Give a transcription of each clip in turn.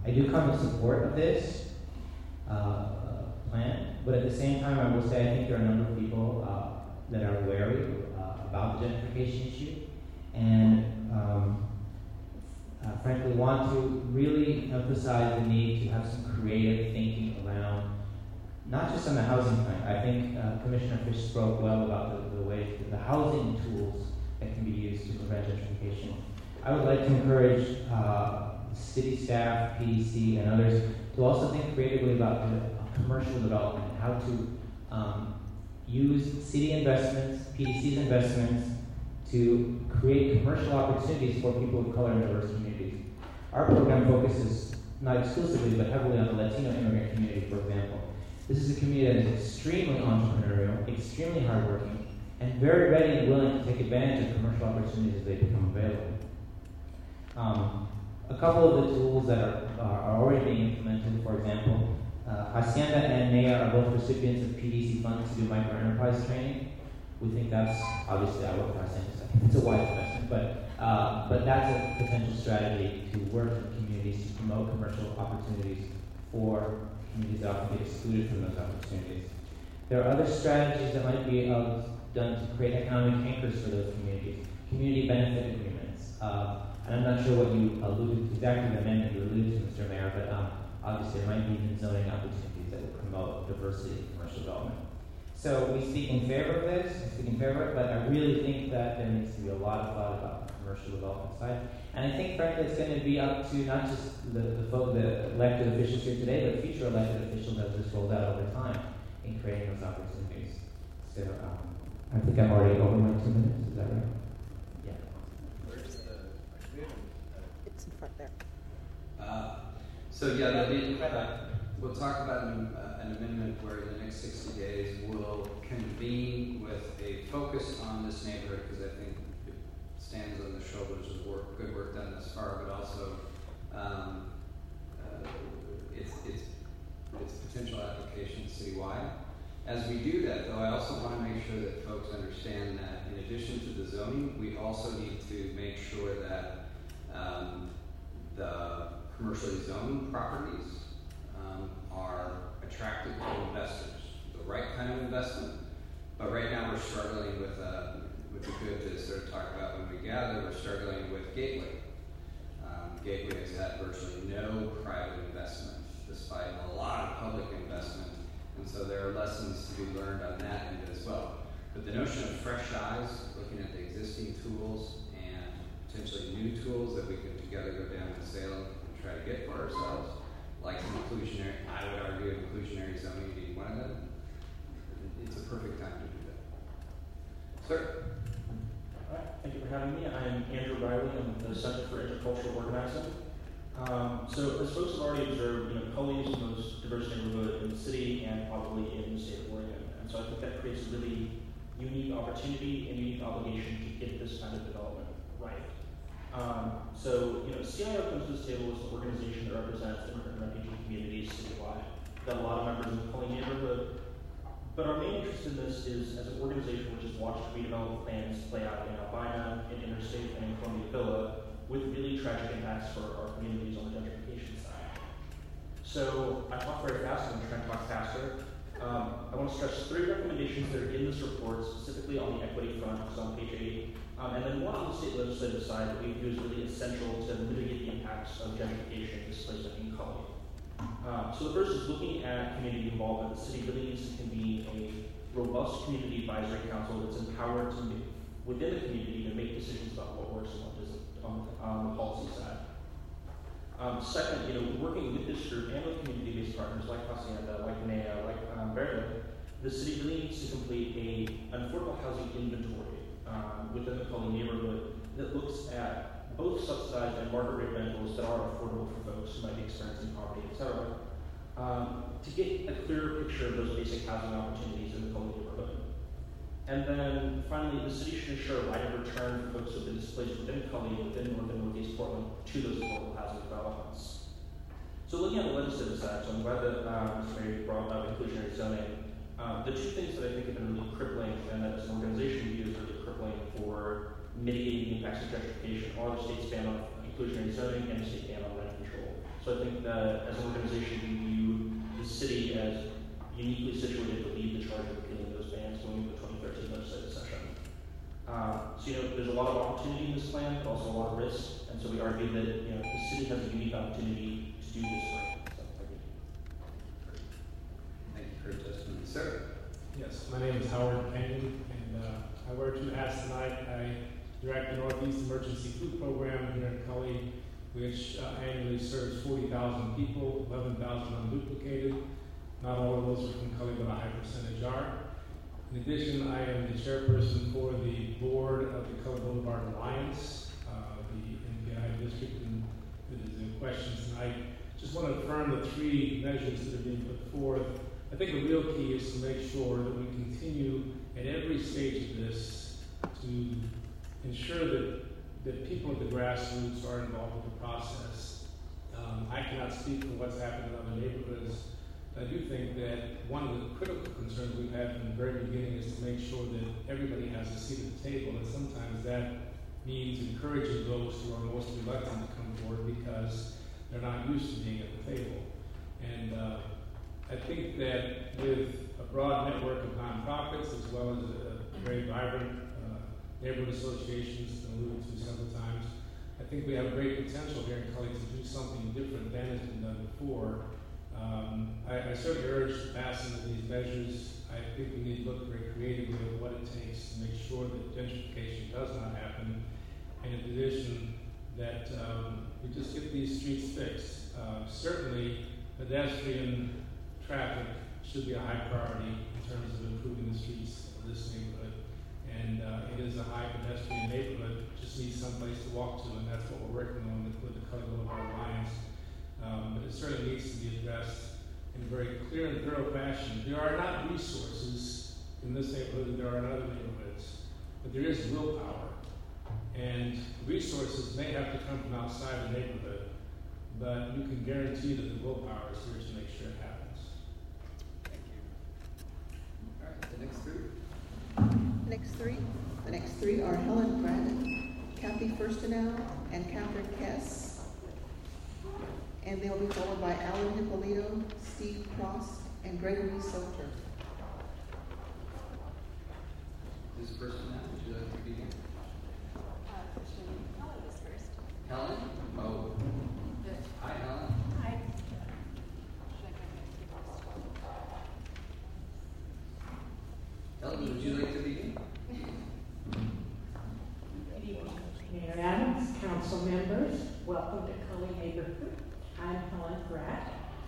I do come in support of this plan, but at the same time, I will say I think there are a number of people that are wary about the gentrification issue, and frankly want to really emphasize the need to have some creative thinking around, not just on the housing front. I think Commissioner Fish spoke well about the ways, the housing tools that can be used to prevent gentrification. I would like to encourage city staff, PDC, and others to also think creatively about commercial development, how to use city investments, PDC's investments, to create commercial opportunities for people of color in diverse communities. Our program focuses not exclusively, but heavily on the Latino immigrant community, for example. This is a community that is extremely entrepreneurial, extremely hardworking, and very ready and willing to take advantage of commercial opportunities as they become available. A couple of the tools that are already being implemented, for example, Hacienda and NEA are both recipients of PDC funds to do microenterprise training. We think that's, obviously I work for Hacienda, so I think it's a wise investment, but that's a potential strategy to work with communities to promote commercial opportunities for communities that often get excluded from those opportunities. There are other strategies that might be done to create economic anchors for those communities, community benefit agreements. And I'm not sure what you alluded to, exactly the amendment you alluded to, Mr. Mayor, but obviously there might be even zoning opportunities that would promote diversity in commercial development. So we speak in favor of this, but I really think that there needs to be a lot of thought about the commercial development side. And I think, frankly, it's going to be up to not just the elected officials here today, but future elected officials as this rolls out over time in creating those opportunities. So I think I'm already over my 2 minutes, is that right? Yeah. Where's the... It's in front there. We'll talk about an amendment where in the next 60 days we'll convene with a focus on this neighborhood, because I think it stands on the shoulders of good work done thus far, but also its potential application citywide. As we do that, though, I also want to make sure that folks understand that in addition to the zoning, we also need to make sure that the commercially zoned properties are attractive to investors, the right kind of investment. But right now we're struggling with, would be good to sort of talk about when we gather, we're struggling with Gateway. Gateway has had virtually no private investment, despite a lot of public investment. And so there are lessons to be learned on that end as well. But the notion of fresh eyes, looking at the existing tools and potentially new tools that we could together go down to Salem and try to get for ourselves, like inclusionary, I would argue inclusionary zoning being one of them, it's a perfect time to do that. Sir? All right, thank you for having me. I'm Andrew Riley. I'm with the Center for Intercultural Organizing. So as folks have already observed, Cully is the most diverse neighborhood in the city and probably in the state of Oregon. And so I think that creates a really unique opportunity and unique obligation to get this kind of development right. CIO comes to this table as an organization that represents immigrant and refugee communities citywide. We've got a lot of members in the Cully neighborhood. But our main interest in this is as an organization which has watched redevelopment plans play out in Albina, in Interstate, and in Columbia Villa, with really tragic impacts for our communities on the gentrification side. So I talk very fast, I'm trying to talk faster. I want to stress 3 recommendations that are in this report, specifically on the equity front, which is on page 8, and then one on the state legislative side that we view as really essential to mitigate the impacts of gentrification and displacement in Cully. So the first is looking at community involvement. The city really needs to convene a robust community advisory council that's empowered to within the community to make decisions about what works and what doesn't on the policy side. Second, working with this group and with community-based partners like Hacienda, like NEA, like Berlin, the city really needs to complete an affordable housing inventory within the Cully neighborhood that looks at both subsidized and market rate rentals that are affordable for folks who might be experiencing poverty, etc., to get a clearer picture of those basic housing opportunities in the Cully neighborhood. And then finally, the city should ensure a right of return for folks who have been displaced within Cully, within North and Northeast Portland, to those affordable housing developments. So looking at the legislative side, so I'm glad that Mr. Mayor brought up inclusionary zoning. The 2 things that I think have been really crippling, and that as an organization we use really crippling for mitigating the impacts of gentrification, are the state's ban on inclusionary zoning and the state ban on rent control. So I think that as an organization, we view the city as uniquely situated to lead the charge of appealing those bans going into the 2013 legislative session. There's a lot of opportunity in this plan, but also a lot of risk, and so we argue that the city has a unique opportunity to do this right. Thank you for your testimony, sir. Yes, my name is Howard Kenyon, and I wear two hats tonight. I direct the Northeast Emergency Food Program here in Cully, which annually serves 40,000 people, 11,000 unduplicated. Not all of those are from Cully, but a high percentage are. In addition, I am the chairperson for the board of the Cully Boulevard Alliance, the NPI district, and that is in question tonight. Just want to affirm the three measures that are being put forth. I think the real key is to make sure that we continue at every stage of this to ensure that people at the grassroots are involved with the process. I cannot speak for what's happened in other neighborhoods. I do think that one of the critical concerns we've had from the very beginning is to make sure that everybody has a seat at the table, and sometimes that means encouraging those who are most reluctant to come forward because they're not used to being at the table. And I think that with a broad network of nonprofits as well as a very vibrant neighborhood associations alluded to several times, I think we have great potential here in Cully to do something different than has been done before. I certainly urge the passing of these measures. I think we need to look very creatively at what it takes to make sure that gentrification does not happen, and in addition, that we just get these streets fixed. Certainly, pedestrian traffic should be a high priority in terms of improving the streets of this neighborhood. And it is a high pedestrian neighborhood, just needs some place to walk to, and that's what we're working on with the Cully Boulevard Alliance. But it certainly needs to be addressed in a very clear and thorough fashion. There are not resources in this neighborhood that there are in other neighborhoods, but there is willpower. And resources may have to come from outside the neighborhood, but you can guarantee that the willpower is here to make sure it happens. Thank you. All right, the next three. The next three are Helen Brandon, Kathy Firstenau, and Catherine Kess. And they'll be followed by Alan Hippolito, Steve Cross, and Gregory Soter. This person now, would you like to begin? Helen was first. Helen? Oh. Hi, Helen. Hi. Helen, would you like to begin? Good evening, Mayor Adams, council members. Welcome to Cully Neighborhood. I'm Helen Gratt.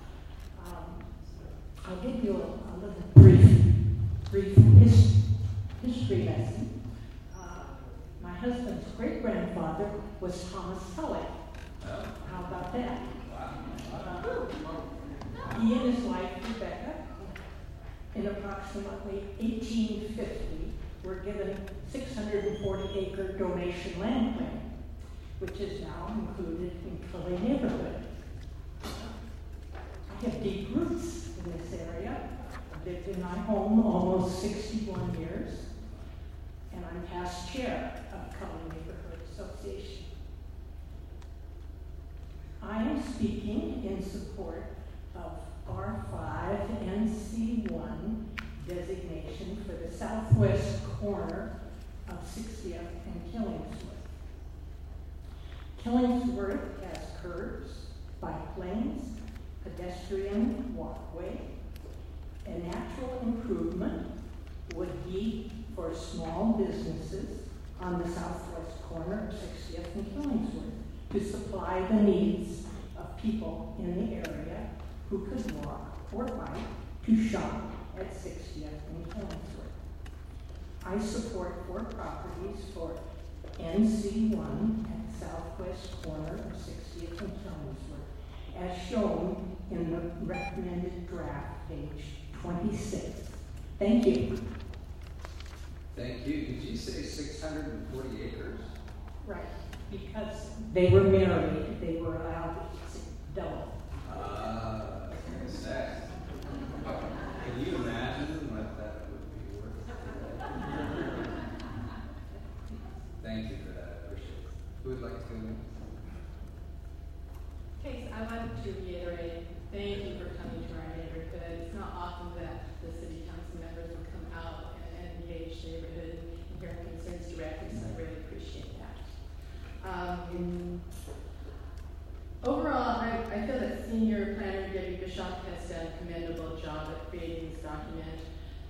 I'll give you a little brief history lesson. My husband's great-grandfather was Thomas Cully. Oh. How about that? Wow. He and his wife, Rebecca, in approximately 1850, were given 640-acre donation land claim, which is now included in Cully neighborhood. I have deep roots in this area. I've lived in my home almost 61 years, and I'm past chair of Cully Neighborhood Association. I am speaking in support of R5 NC1 designation for the southwest corner of 60th and Killingsworth. Killingsworth has curbs, bike lanes, pedestrian walkway. A natural improvement would be for small businesses on the southwest corner of 60th and Killingsworth to supply the needs of people in the area who could walk or bike to shop at 60th and Killingsworth. I support 4 properties for NC1 at the southwest corner of 60th and Killingsworth, as shown in the recommended draft, page 26. Thank you. Thank you. Did you say 640 acres? Right, because they were married, they were allowed to double. I was going to say. Can you imagine what that would be worth? Thank you for that. I appreciate it. Who would like to go next? Case, I want to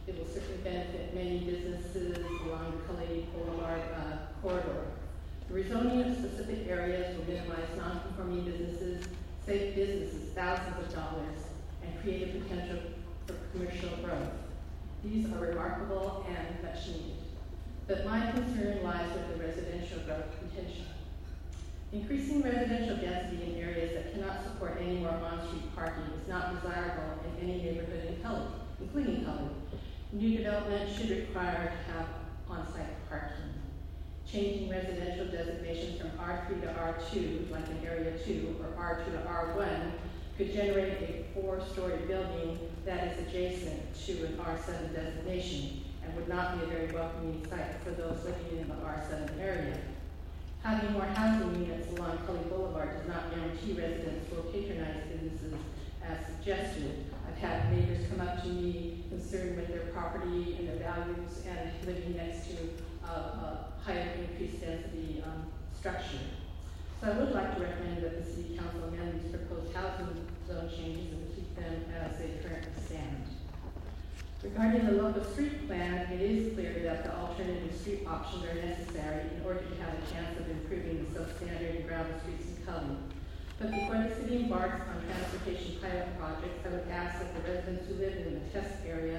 It will certainly benefit many businesses along the Cully Boulevard corridor. The rezoning of specific areas will minimize non-conforming businesses, save businesses thousands of dollars, and create a potential for commercial growth. These are remarkable and much needed. But my concern lies with the residential growth potential. Increasing residential density in areas that cannot support any more on-street parking is not desirable in any neighborhood in Cully, including Cully. New development should require to have on-site parking. Changing residential designations from R3 to R2, like in Area 2, or R2 to R1, could generate a 4-story building that is adjacent to an R7 designation and would not be a very welcoming site for those living in the R7 area. Having more housing units along Cully Boulevard does not guarantee residents will patronize businesses as suggested. I've had neighbors come up to me concerned with their property and their values and living next to a higher increased density structure. So I would like to recommend that the City Council amend these proposed housing zone changes and keep them as they currently stand. Regarding the local street plan, it is clear that the alternative street options are necessary in order to have a chance of improving the substandard and gravel streets in Cully. But before the city embarks on transportation pilot projects, I would ask that the residents who live in the test area,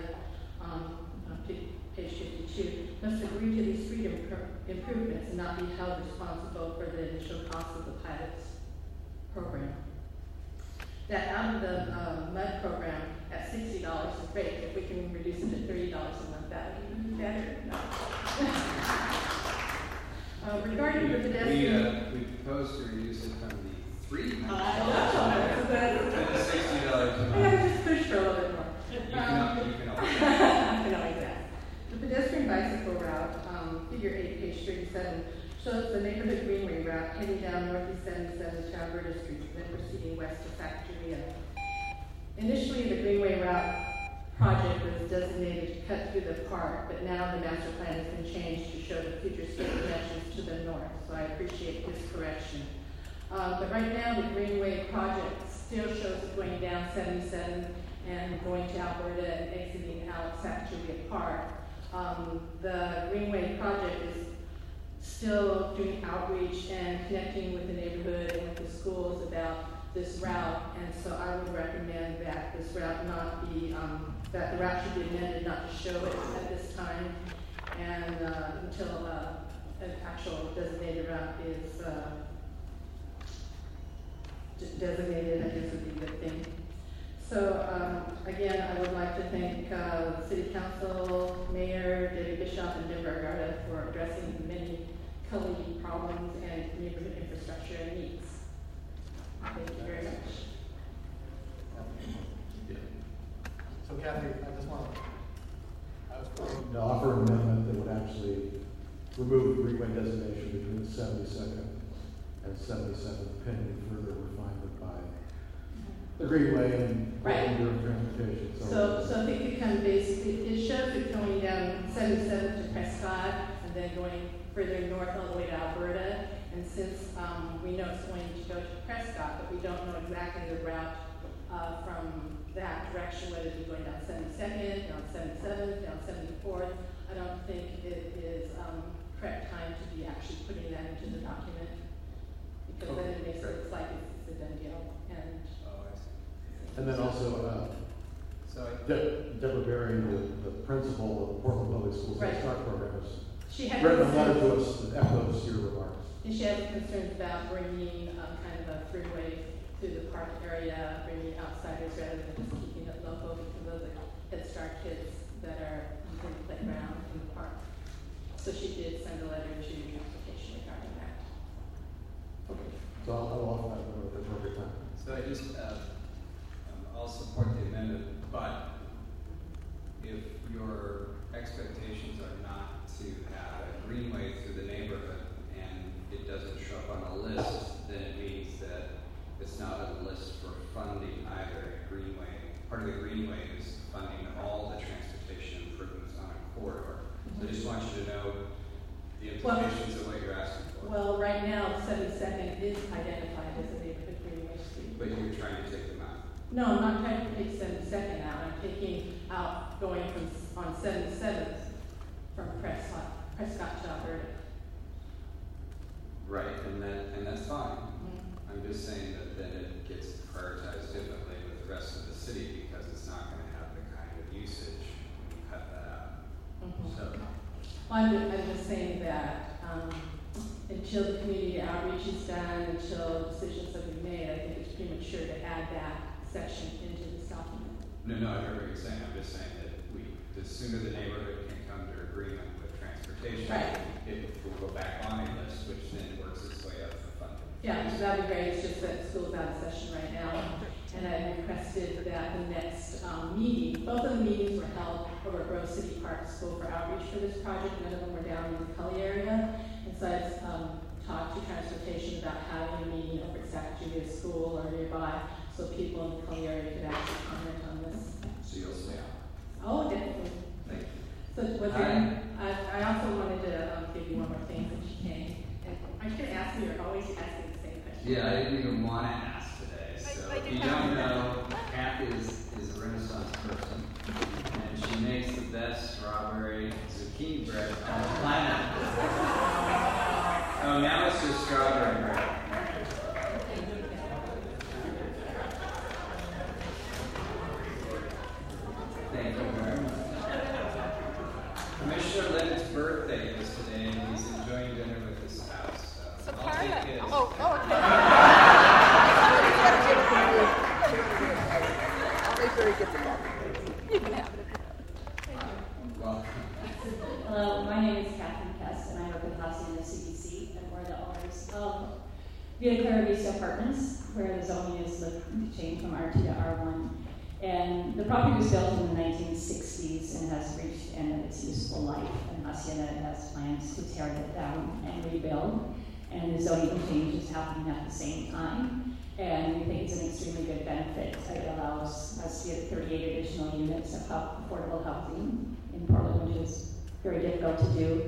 page 52, must agree to these street improvements and not be held responsible for the initial cost of the pilot program. That out of the MUD program at $60 is great. If we can reduce it to $30 a month, that would be better. No. Regarding the pedestrian, we propose to reduce it from the $300 to $60 a month. I gotta just push for a little bit more. You can I can always ask. The pedestrian bicycle route, figure 8, page 37, shows the neighborhood greenway route heading down Northeast 77 to Alberta Street and then proceeding west to Factoria. Initially, the greenway route project was designated to cut through the park, but now the master plan has been changed to show the future state connections to the north, so I appreciate this correction. But right now, the greenway project still shows it going down 77 and going to Alberta and exiting out Factoria Park. The Greenway project is still doing outreach and connecting with the neighborhood and with the schools about this route, and so I would recommend that this route not be, that the route should be amended not to show it at this time, and until an actual designated route is designated, I guess would be a good thing. So again, I would like to thank City Council, Mayor Debbie Bishop, and Deborah Garda for addressing the many Cully problems and neighborhood infrastructure needs. Thank you very much. So Kathy, I just want to offer an amendment that would actually remove the greenway designation between 72nd and 77th, pending further refinement by the greenway and during transportation. So it could come basically, it shows it going down 77 to Prescott and then going further north all the way to Alberta. And since we know it's going to go to Prescott, but we don't know exactly the route from that direction, whether it's going down 72nd, down 77th, down 74th, I don't think it is correct time to be actually putting that into the document, because then it makes it look like it's a done deal. And then also, Deborah Berry, the principal of the Portland Public Schools Start Program, has written a letter to us that echoes your remarks. And she has concerns about bringing kind of a freeway through the park area, bringing outsiders rather than just keeping it local because of the Head Start kids that are using the playground in the park. So she did send a letter to transportation regarding that. Okay. So I'll offer that at the appropriate time. So I just, I'll support the amendment, but if your expectations are not to have a greenway through the neighborhood and it doesn't show up on a list, then it means that it's not on the list for funding either. Greenway, part of the greenway is funding all the transportation improvements on a corridor. So I just want you to know the implications of what you're asking for. Well, right now, 72nd is identified as a neighborhood greenway street. But you're trying to take them out. No, I'm not trying to take 72nd out. I'm taking out going from on 77th from Prescott to Alberta. Right, and that's fine. I'm just saying that then it gets prioritized differently with the rest of the city because it's not going to have the kind of usage when you cut that out. So, I'm just saying that until the community outreach is done, until decisions have been made, I think it's premature to add that section into this document. No, I heard what you're saying. I'm just saying that the sooner the neighborhood can come to agreement with transportation, Right. it will go back on a list, which then works its way up for funding. Yeah, so that'd be great. It's just that school's out of session right now. And I requested that the next meeting, both of the meetings were held over at Rose City Park School for outreach for this project. None of them were down in the Cully area. And so I talked to transportation about having a meeting over at Sacagawea School or nearby so people in the Cully area could actually comment on this. So you'll stay on. Oh, definitely. Thank you. So what's I also wanted to give you one more thing since you came. And I should ask you, you're always asking the same question. Yeah, I didn't even want to ask today. So if you don't know, Kathy is a Renaissance person, and she makes the best strawberry zucchini bread on the planet. Oh, now it's just strawberry bread. Thank you very much. Commissioner Leonard's birthday is today, and he's enjoying dinner with his spouse. So I'll take his. Oh, okay. I'll make sure he gets it. You can have it. Well, Hello, my name is Catherine Kess, and I work with Hacienda CDC, and we're the owners of Via Clara Vista Apartments, where the zoning is looking to change from R2 to R1. And the property was built in the 1960s and has reached the end of its useful life, and Hacienda has plans to tear it down and rebuild. And the zoning change is happening at the same time, and we think it's an extremely good benefit. It allows us to get 38 additional units of affordable housing in Portland, which is very difficult to do.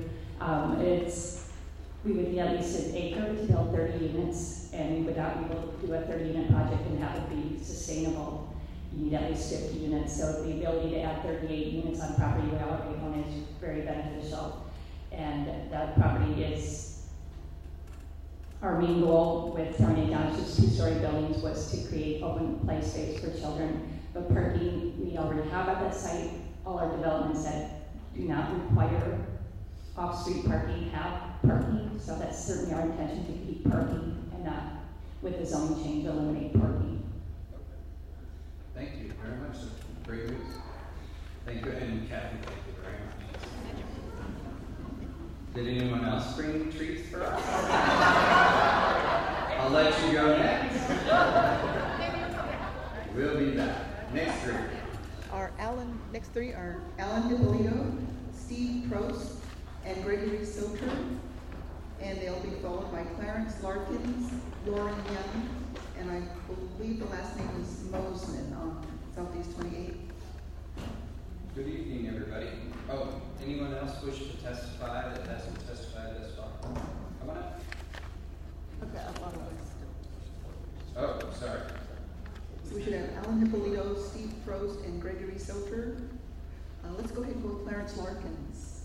We would need at least an acre to build 30 units, and we would not be able to do a 30-unit project and have it be sustainable. You need at least 50 units, so the ability to add 38 units on property we already own is very beneficial. And that property is our main goal with tearing it down to 2-story buildings was to create open play space for children. But parking we already have at that site. All our developments that do not require off-street parking have parking, so that's certainly our intention to keep parking and not, with the zoning change, eliminate parking. thank you very much. Great news. Thank you, and Kathy, thank you very much. Did anyone else bring treats for us? I'll let you go next. We'll be back. Next three. Next three are Alan Hippolito, Steve Prost, and Gregory Soter. And they'll be followed by Clarence Larkins, Lauren Young, and I believe the last name is Mosman on Southeast 28. Good evening, everybody. Oh, anyone else wish to testify that hasn't testified thus far? Come on up. Okay, I'll follow this. Oh, sorry. So we should have Alan Hippolito, Steve Prost, and Gregory Soter. Let's go ahead and go with Clarence Larkins.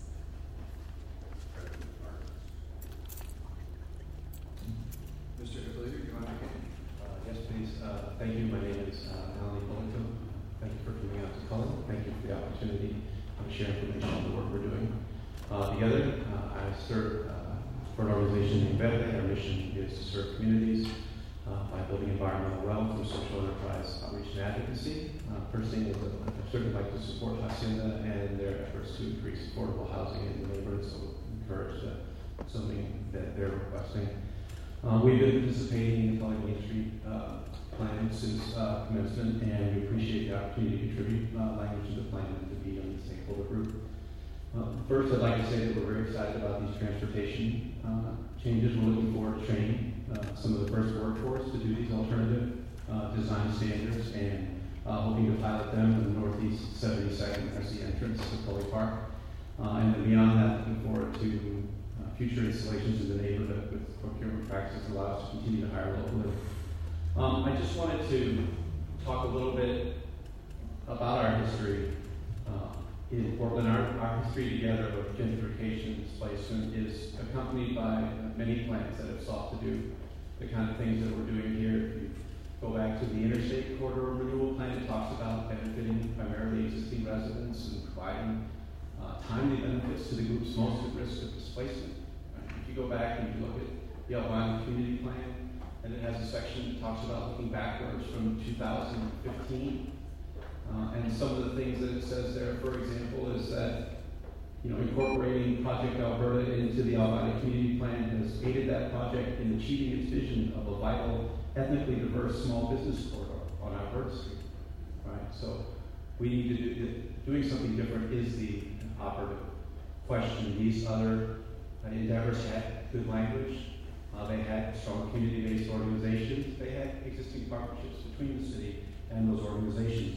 Mr. Hippolito, do you want to begin? Yes, please. Thank you. My name is Alan Hippolito. Thank you for coming out to Cullen. Thank you for the opportunity to share information on the work we're doing. Together, I serve for an organization named VET. Our mission is to serve communities by building environmental wealth through social enterprise outreach and advocacy. First thing is I'd certainly like to support Hacienda and their efforts to increase affordable housing in the neighborhood, so encourage something that they're requesting. We've been participating in the Cullen Main Street plan since commencement, and we appreciate the opportunity to contribute language to the plan and to be on the stakeholder group. First, I'd like to say that we're very excited about these transportation changes. We're looking forward to training some of the first workforce to do these alternative design standards, and hoping to pilot them in the Northeast 72nd as the entrance to Cully Park. And then beyond that, looking forward to future installations in the neighborhood with procurement practices that allow us to continue to hire locally. I just wanted to talk a little bit about our history in Portland. Our history together of gentrification and displacement is accompanied by many plans that have sought to do the kind of things that we're doing here. If you go back to the Interstate Corridor Renewal Plan, it talks about benefiting primarily existing residents and providing timely benefits to the groups most at risk of displacement. If you go back and you look at the Elk Island Community Plan, and it has a section that talks about looking backwards from 2015. And some of the things that it says there, for example, is that incorporating Project Alberta into the Elk Island Community Plan has aided that project in achieving its vision of a vital, ethnically diverse small business corridor on Alberta Street. Right? So we need to doing something different is the operative question. These other endeavors had good language. They had strong community-based organizations. They had existing partnerships between the city and those organizations.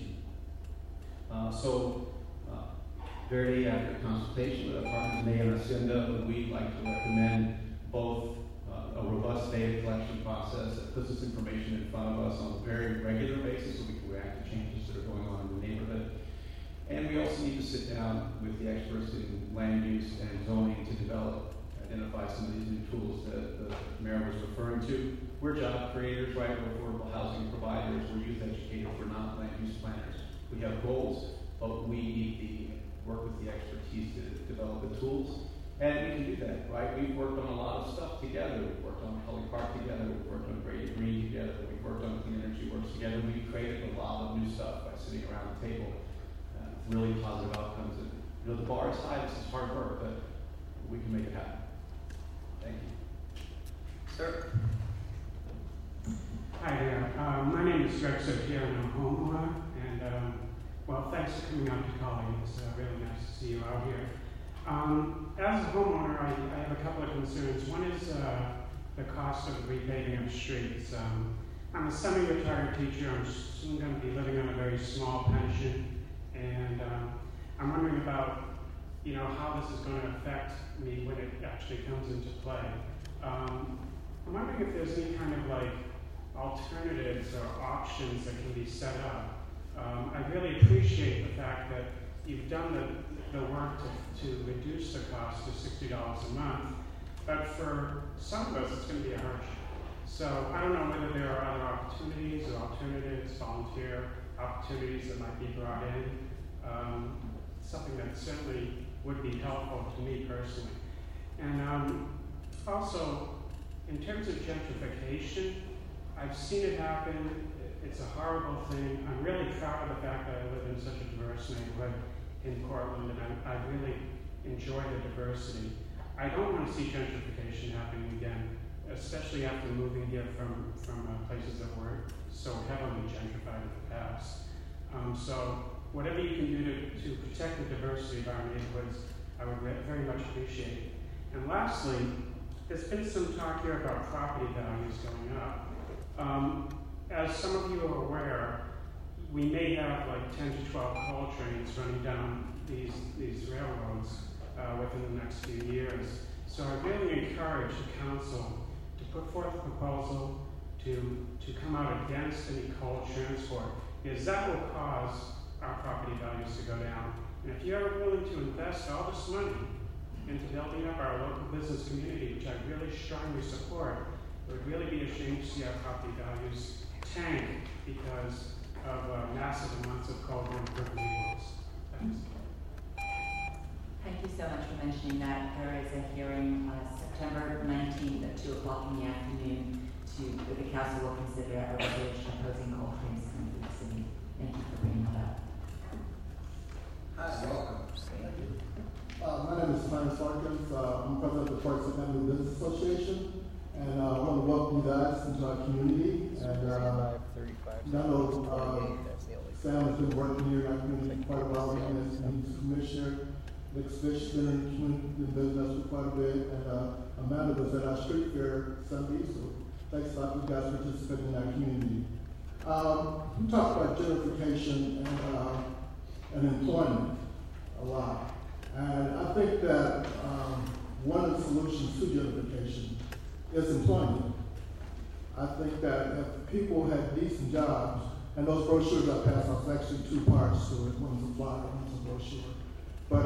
Very after consultation with our partners, May and Hacienda, we'd like to recommend both a robust data collection process that puts this information in front of us on a very regular basis so we can react to changes that are going on in the neighborhood. And we also need to sit down with the experts in land use and zoning to identify some of these new tools that the mayor was referring to. We're job creators, right? We're affordable housing providers. We're youth educators. We're not land use planners. We have goals, but we need to work with the expertise to develop the tools. And we can do that, right? We've worked on a lot of stuff together. We've worked on Cully Park together. We've worked on Grady Green together. We've worked on Clean Energy Works together. We've created a lot of new stuff by sitting around the table. Really positive outcomes. And, the bar is high. This is hard work, but we can make it happen. Thank you. Sir. Hi there. My name is Greg Sotier. I'm a homeowner. And, thanks for coming out to Cully. It's really nice to see you out here. As a homeowner, I have a couple of concerns. One is the cost of repaving of streets. I'm a semi-retired teacher. I'm soon going to be living on a very small pension. And I'm wondering about, how this is going to affect me when it actually comes into play. I'm wondering if there's any kind of alternatives or options that can be set up. I really appreciate the fact that you've done the work to reduce the cost to $60 a month, but for some of us it's going to be a hardship. So I don't know whether there are other opportunities or alternatives, volunteer opportunities that might be brought in. Something that certainly would be helpful to me personally. And also, in terms of gentrification, I've seen it happen. It's a horrible thing. I'm really proud of the fact that I live in such a diverse neighborhood in Portland, and I really enjoy the diversity. I don't want to see gentrification happening again, especially after moving here from places that were so heavily gentrified in the past. So whatever you can do to protect the diversity of our neighborhoods, I would very much appreciate. And lastly, there's been some talk here about property values going up. As some of you are aware, we may have 10 to 12 coal trains running down these railroads within the next few years. So I really encourage the council to put forth a proposal to come out against any coal transport, because that will cause our property values to go down. And if you're willing to invest all this money into building up our local business community, which I really strongly support, it would really be a shame to see our property values tank because of massive amounts of coal going through the neighborhoods. Thanks. Thank you so much for mentioning that. There is a hearing on September 19th at 2 o'clock in the afternoon where the council will consider a resolution opposing coal trains coming through the city. Thank you for bringing that up. Hi, welcome. Thank you. My name is Clarence Larkins. I'm president of the Port St. Andrew Business Association, and I want to welcome you guys into our community. And I know Sam has been working here in our community quite a while. He's commissioner. Nick Fish has been in business for quite a bit, and Amanda was at our street fair Sunday, so thanks a lot for you guys participating in our community. We talked about gentrification and employment a lot. And I think that one of the solutions to gentrification is employment. I think that if people had decent jobs, and those brochures I passed out, actually two parts to it, one's a flyer, one's a brochure. But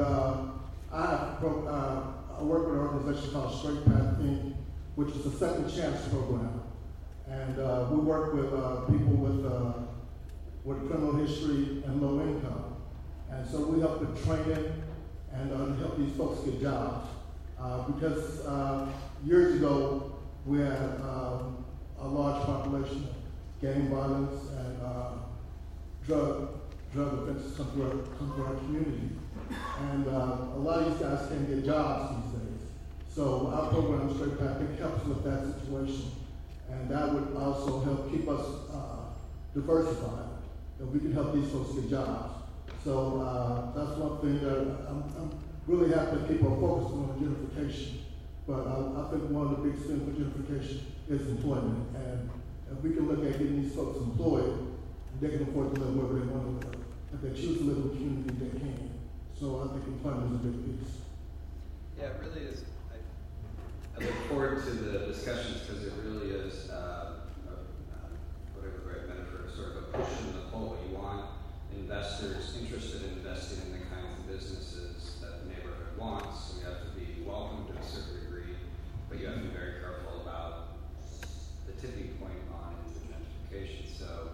I work with an organization called Straight Path Inc., which is a second chance program. And we work with people with criminal history and low income. And so we help with training and help these folks get jobs. Because years ago, we had a large population of gang violence and drug offenses come to our community. And a lot of these guys can't get jobs these days. So our program, Straight Path, helps with that situation. And that would also help keep us diversified, that we can help these folks get jobs. So that's one thing that I'm really happy to keep our focus on gentrification. But I think one of the biggest things for gentrification is employment. And if we can look at getting these folks employed, they can afford to live wherever they want to live. If they choose to live in the community, they can. So I think employment is a big piece. Yeah, it really is. I look forward to the discussions because it really is, whatever the right metaphor, sort of a push in the pull. You want investors interested in investing in the kinds of businesses that the neighborhood wants. So you have to be welcome to a certain degree, but you have to be very careful about the tipping point on gentrification. So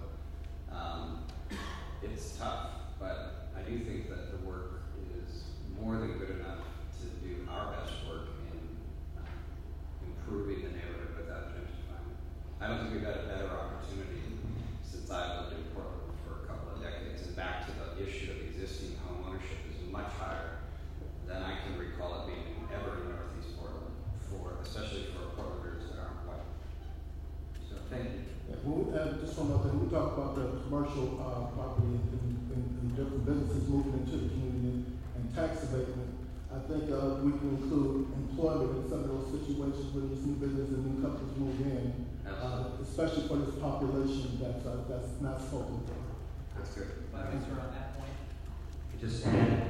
it's tough, but I do think that the work is more than good enough to do our best work in improving the neighborhood without gentrifying. I don't think we've had a better opportunity since I've lived in Portland for a couple of decades, and back to the issue of existing home ownership is much higher than I can recall it being ever in Northeast Portland, especially for Portlanders that aren't white. So thank you. Just one more thing, we talk about the commercial property and different businesses moving into the community and tax abatement. I think we can include employment in some of those situations when these new businesses and new companies move in, especially for this population that's not spoken for. That's good. Answer on that point. Just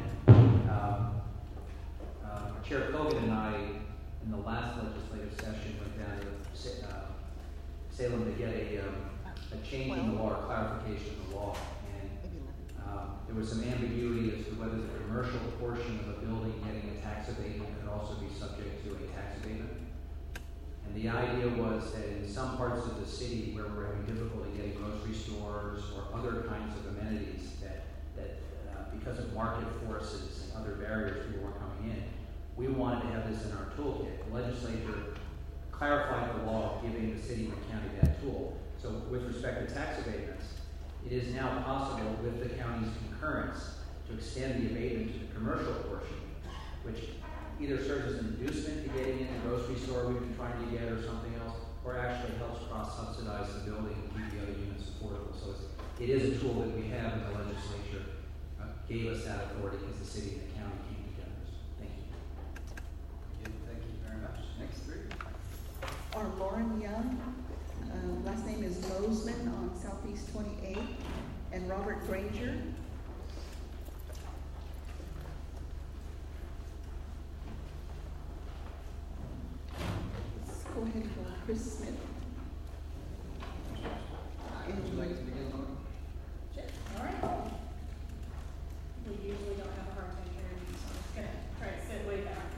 Chair Kogan and I, in the last legislative session, went down to Salem to get a change in the law, or clarification of the law. And there was some ambiguity as to whether the commercial portion of a building getting a tax abatement could also be subject to a tax abatement. And the idea was that in some parts of the city where we're having difficulty getting grocery stores or other kinds of amenities that because of market forces and other barriers people weren't coming in, we wanted to have this in our toolkit. The legislature clarified the law, giving the city and the county that tool. So with respect to tax abatements, it is now possible with the county's concurrence to extend the abatement to the commercial portion, which either serves as an inducement to getting in the grocery store we've been trying to get or something else, or actually helps cross-subsidize the building and keep the other units affordable. So it is a tool that we have, and the legislature gave us that authority because the city and the county came together. So thank you. Thank you very much. Next three. Are Lauren Young, last name is Mosman on Southeast 28, and Robert Granger. Let's go ahead and go Chris Smith. Would you like to begin, Lauren? Sure. All right. We usually don't have a hard time hearing you, so I'm just going to try to sit way back.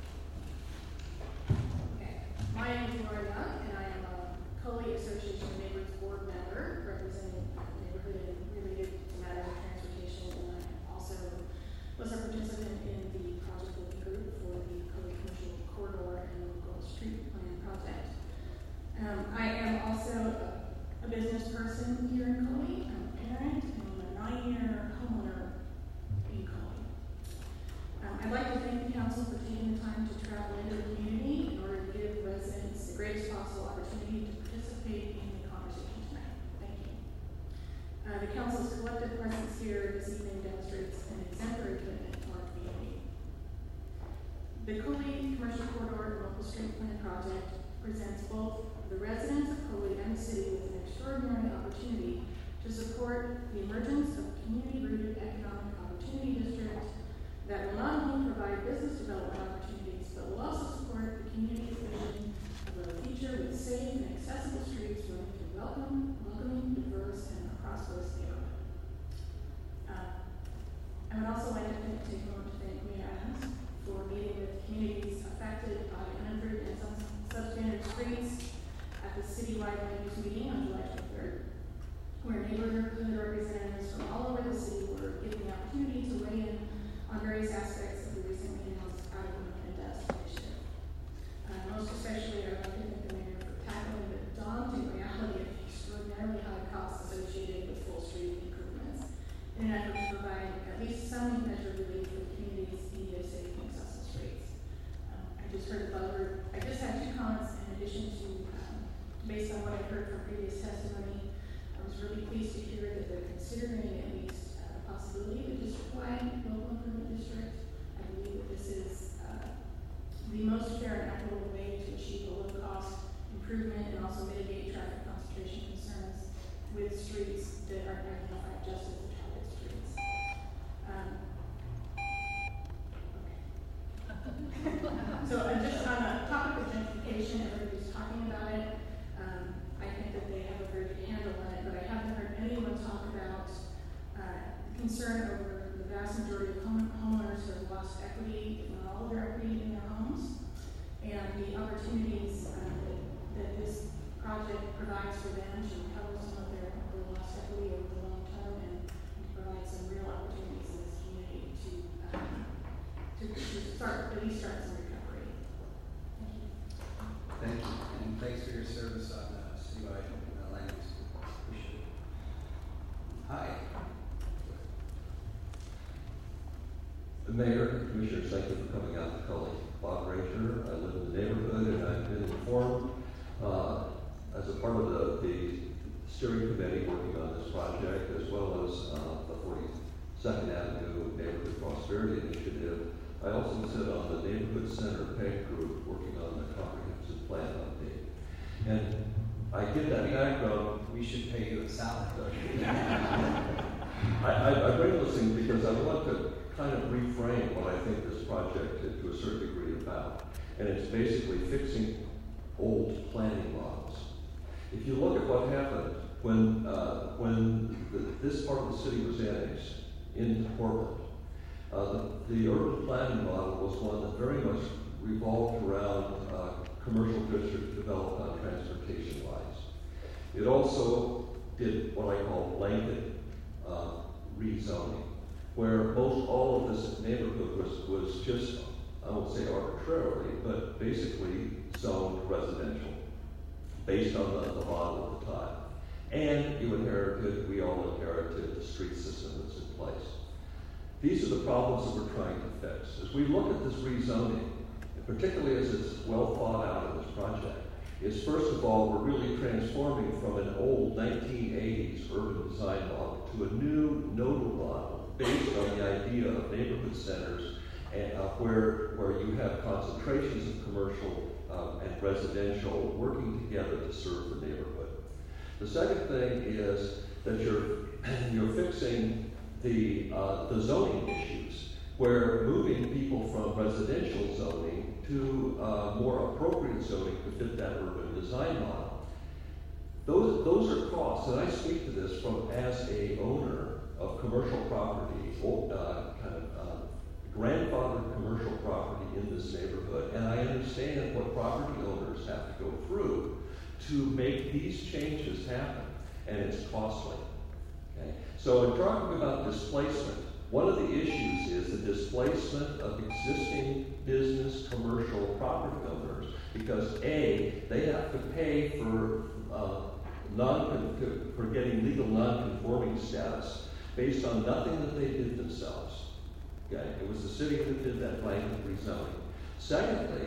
Okay. My name is Lauren Young, and I am a Coley Association of Neighbors board member representing the neighborhood and related to matters of transportation, and I also was a participant in the project working group for the Coley Commercial Corridor and local street plan project. I am also a business person here in Coley. I'm a parent, and I'm a 9-year homeowner in Coley. I'd like to thank the council for taking the time to travel into the community in order to give residents the greatest possible opportunity to participate in the conversation tonight. Thank you. The council's collective presence here this evening demonstrates an exemplary commitment to our community. The Coley Commercial Corridor and Local Street Plan Project presents both the residents of Coley and the city with an extraordinary opportunity to support the emergence of community-rooted economic opportunity districts that will not only provide business development opportunities, but will also support the community's vision of a future with safe and accessible streets willing to welcoming, diverse, and a prosperous neighborhood. I would also like to take a moment to thank concern over the vast majority of homeowners who have lost equity, if not all of their equity in their homes, and the opportunities that this project provides for them to recover some of their lost equity over the long term and to provide some real opportunities in this community to start, at least start some recovery. Thank you. Thank you, and thanks for your service on citywide land use. Appreciate it. Hi. The Mayor and Commissioners, thank you for coming out to Cully. Bob Ranger, I live in the neighborhood, and I've been informed as a part of the steering committee working on this project, as well as the 42nd Avenue Neighborhood Prosperity Initiative. I also sit on the Neighborhood Center PEG group working on the comprehensive plan update. And I give that background. We should pay you a salary. I bring this thing because I want to kind of reframe what I think this project is to a certain degree about. And it's basically fixing old planning models. If you look at what happened when this part of the city was annexed into Portland, the urban planning model was one that very much revolved around commercial districts developed on transportation lines. It also did what I call blanket rezoning, where most all of this neighborhood was just, I won't say arbitrarily, but basically zoned residential, based on the model of the time. And we all inherited the street system that's in place. These are the problems that we're trying to fix. As we look at this rezoning, and particularly as it's well thought out in this project, is first of all, we're really transforming from an old 1980s urban design model to a new nodal model based on the idea of neighborhood centers and, where you have concentrations of commercial and residential working together to serve the neighborhood. The second thing is that you're fixing the zoning issues, where moving people from residential zoning to more appropriate zoning to fit that urban design model. Those are costs, and I speak to this as a owner of commercial property, grandfathered commercial property in this neighborhood, and I understand what property owners have to go through to make these changes happen, and it's costly. Okay? So in talking about displacement, one of the issues is the displacement of existing business commercial property owners, because A, they have to pay for getting legal non-conforming status based on nothing that they did themselves. Okay? It was the city that did that blanket rezoning. Secondly,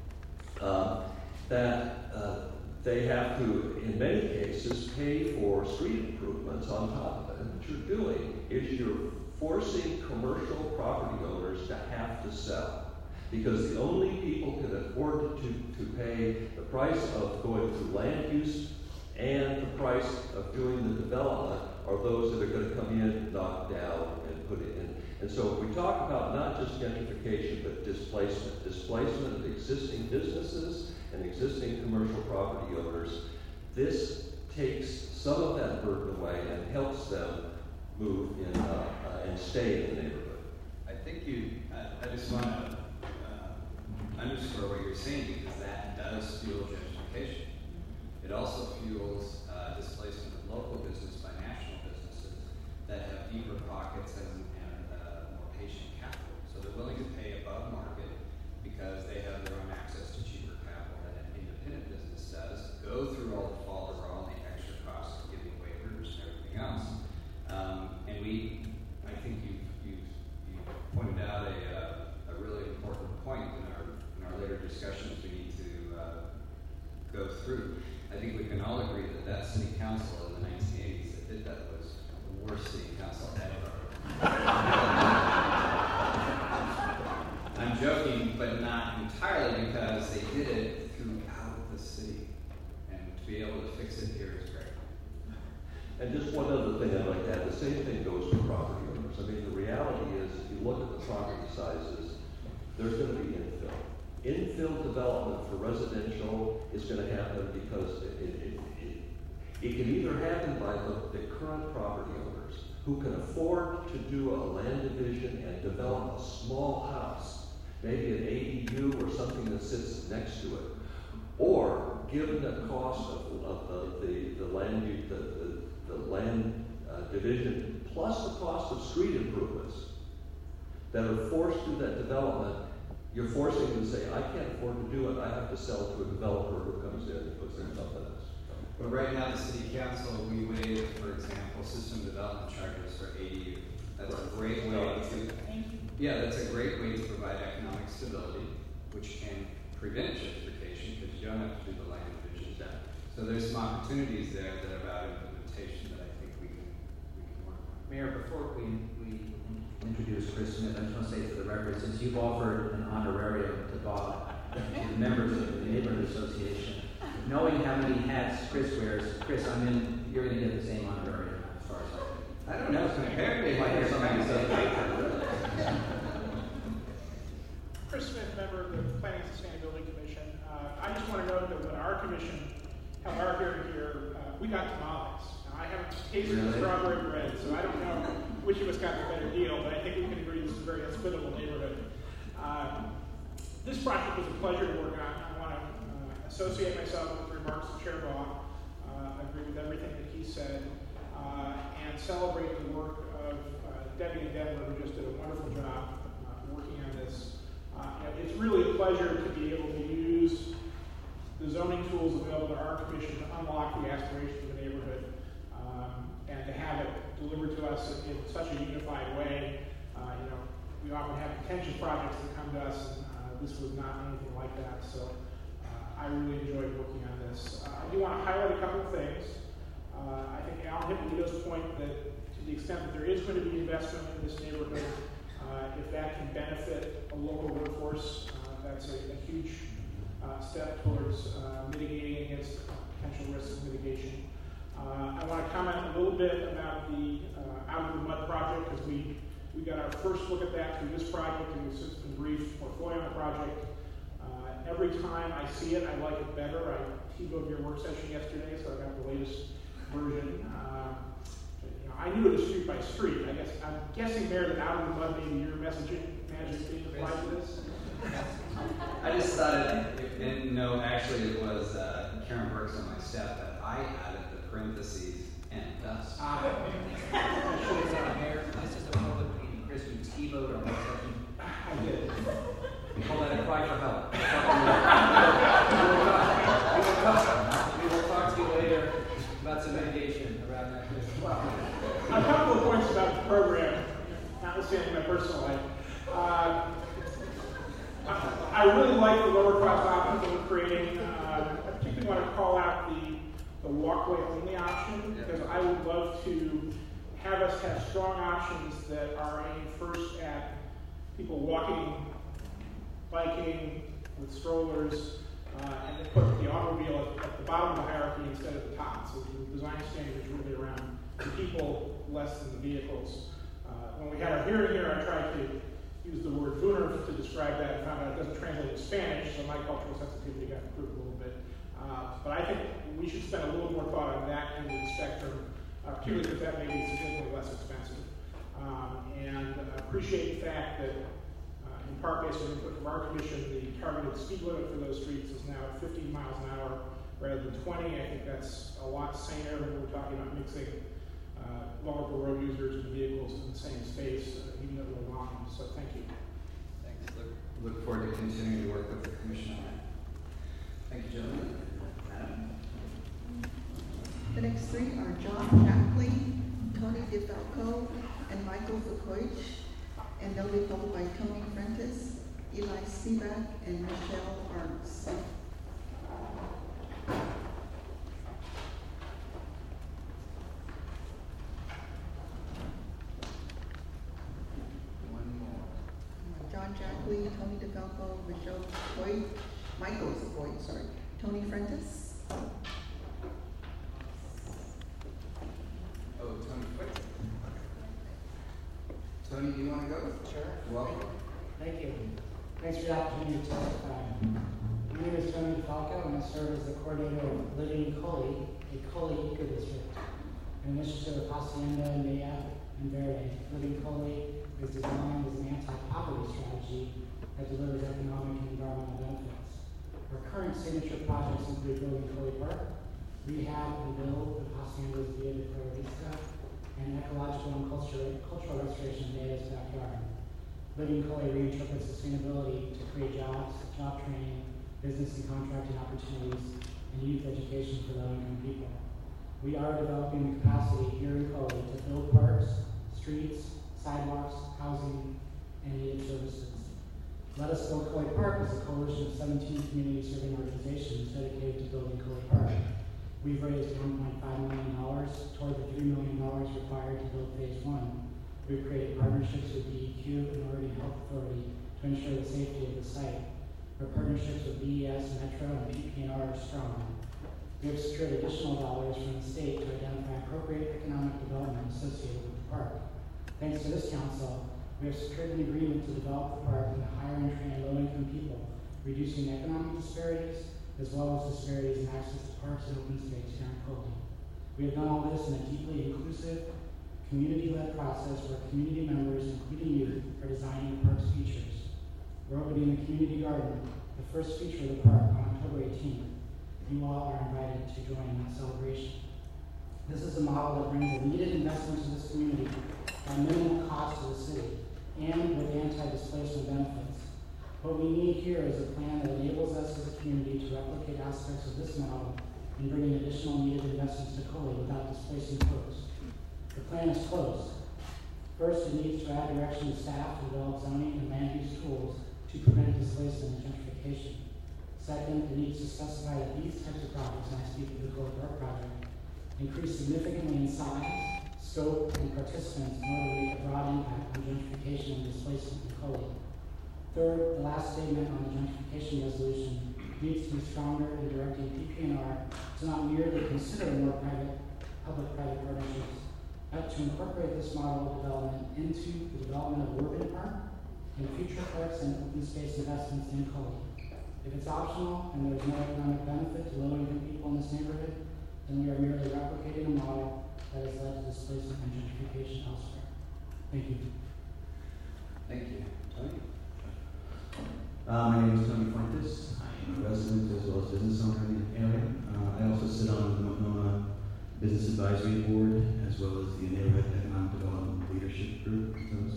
they have to, in many cases, pay for street improvements on top of it. And what you're doing is you're forcing commercial property owners to have to sell, because the only people who can afford to pay the price of going through land use and the price of doing the development are those that are going to come in, knock down, and put it in. And so if we talk about not just gentrification, but displacement of existing businesses and existing commercial property owners, this takes some of that burden away and helps them move in and stay in the neighborhood. I think I just want to underscore what you're saying, because that does fuel gentrification. It also fuels displacement of local business by national businesses that have deeper pockets and more patient capital. So they're willing to pay above market because they have their own access to cheaper capital than an independent business does. Go through all the all the extra costs of giving waivers and everything else. And I think you pointed out a really important point in our later discussions we need to go through. I think we can all agree that city council in the 1980s that did that was the worst city council ever. I'm joking, but not entirely, because they did it throughout the city. And to be able to fix it here is great. And just one other thing I'd like to add, the same thing goes for property owners. I mean, the reality is, if you look at the property sizes, there's going to be infill. Infill development for residential is going to happen because it can either happen by the current property owners who can afford to do a land division and develop a small house, maybe an ADU or something that sits next to it, or given the cost of the land division plus the cost of street improvements that are forced through that development, you're forcing them to say, I can't afford to do it, I have to sell to a developer who comes in and puts in something else. But right now, the city council, we waive, for example, system development charges for ADU. That's a great way that's a great way to provide economic stability, which can prevent gentrification because you don't have to do the land divisions. So there's some opportunities there that are about implementation that I think we can work on. Mayor, before we introduce Chris Smith, I just want to say for the record, since you've offered an honorarium to Bob, to the members of the neighborhood association, knowing how many hats Chris wears, Chris, you're going to get the same honorarium as far as I don't know. Apparently, might hear somebody say. Chris Smith, member of the Planning and Sustainability Commission. I just want to note that when our commission held our hearing here, we got tamales. Now, I haven't tasted the strawberry bread, so I don't know which of us got the better deal, but I think we can agree this is a very hospitable neighborhood. This project was a pleasure to work on. I want to associate myself with the remarks of Chair Baugh. I agree with everything that he said, and celebrate the work of Debbie and Denver, who just did a wonderful job working on this. It's really a pleasure to be able to use the zoning tools available to our commission to unlock the aspirations of the neighborhood, and to have it delivered to us in such a unified way. We often have contentious projects that come to us, and this was not anything like that. So I really enjoyed working on this. I do want to highlight a couple of things. I think Alan Hippolito's point that to the extent that there is going to be investment in this neighborhood, if that can benefit a local workforce, that's a huge step towards mitigating against potential risks of mitigation. I want to comment a little bit about the Out of the Mud project, because we got our first look at that through this project, and we've since been briefed more fully on the project. Every time I see it, I like it better. I T-voted your work session yesterday, so I got the latest version. I knew it was street by street. I'm guessing, Mayor, that Out of the Mud maybe your messaging management being applied to this. I just thought actually it was Karen Burks on my staff that I added the parentheses and dust. Mayor, this is a public meeting. Chris, you T-vote on that section. I did. We call that a cry for help. We will talk to you later about some mitigation around that. Well, a couple of points about the program, notwithstanding my personal life. I really like the lower cost options that we're creating. I particularly want to call out the walkway only option, because I would love to have us have strong options that are aimed first at people walking, biking, with strollers, and then put the automobile at the bottom of the hierarchy instead of the top. So the design standard is really around the people less than the vehicles. When we had our hearing here, I tried to use the word "booner" to describe that, and found out it doesn't translate to Spanish, so my cultural sensitivity got improved a little bit. But I think we should spend a little more thought on that end of the spectrum, particularly because that may be significantly less expensive. And appreciate the fact that in part based on input from our commission, the targeted speed limit for those streets is now at 15 miles an hour rather than 20. I think that's a lot saner when we're talking about mixing vulnerable road users and vehicles in the same space, even though we're long. So thank you. Thanks. Look forward to continuing to work with the commission on that. Thank you, gentlemen. Madam. The next three are John Jackley, Tony DeFalco, and Michael Vukovic, and they'll be followed by Tony Frentis, Eli Spivak, and Michelle Arntz. John Jackley, Tony DeFalco, Michelle Vukovic, Michael Vukovic, sorry, Tony Frentis. Tony, quick. Tony, do you want to go? Sure. Welcome. Thank you. Thanks for the opportunity to testify. My name is Tony DeFalco, and I serve as the coordinator of Living Coley, a Coley eco district, an initiative of Hacienda, Maya, designed as an anti-poverty strategy that delivers economic and environmental benefits. Our current signature projects include building Coley Park, rehab and build of Hacienda's Via de Clarista, and ecological and cultural restoration of Nea's backyard. Living Coley reinterprets sustainability to create jobs, job training, business and contracting opportunities, and youth education for low-income people. We are developing the capacity here in Coley to build parks, streets, sidewalks, housing, and needed services. Let Us Build Coley Park is a coalition of 17 community-serving organizations dedicated to building Coley Park. We've raised $1.5 million toward the $3 million required to build Phase 1. We've created partnerships with DEQ and Oregon Health Authority to ensure the safety of the site. Our partnerships with BES, Metro, and PPNR are strong. We have secured additional dollars from the state to identify appropriate economic development associated with the park. Thanks to this council, we have secured an agreement to develop the park and hire and train low-income people, reducing economic disparities as well as disparities in access to parks and open space here in Coley. We have done all this in a deeply inclusive, community-led process where community members, including youth, are designing the park's features. We're opening the community garden, the first feature of the park, on October 18th. You all are invited to join in that celebration. This is a model that brings a needed investment to this community at minimal cost to the city and with anti-displacement benefits. What we need here is a plan that enables us as a community to replicate aspects of this model and bringing additional needed investments to Coley without displacing folks. The plan is closed. First, it needs to add direction to staff to develop zoning and land use tools to prevent displacement and gentrification. Second, it needs to specify that these types of projects, and I speak of the Coley Park project, increase significantly in size, scope, and participants in order to make a broad impact on gentrification and displacement in Coley. Third, the last statement on the gentrification resolution needs to be stronger in directing PPNR to not merely consider more public-private partnerships, but to incorporate this model of development into the development of urban park and future parks and open space investments in Coley. If it's optional and there's no economic benefit to low-income people in this neighborhood, then we are merely replicating a model that has led to displacement and gentrification elsewhere. Thank you. Thank you. Tony? My name is Tony Fuentes. I am a resident as well as business owner in the area. I also sit on the Multnomah Business Advisory Board as well as the Neighborhood Economic Development Leadership Group.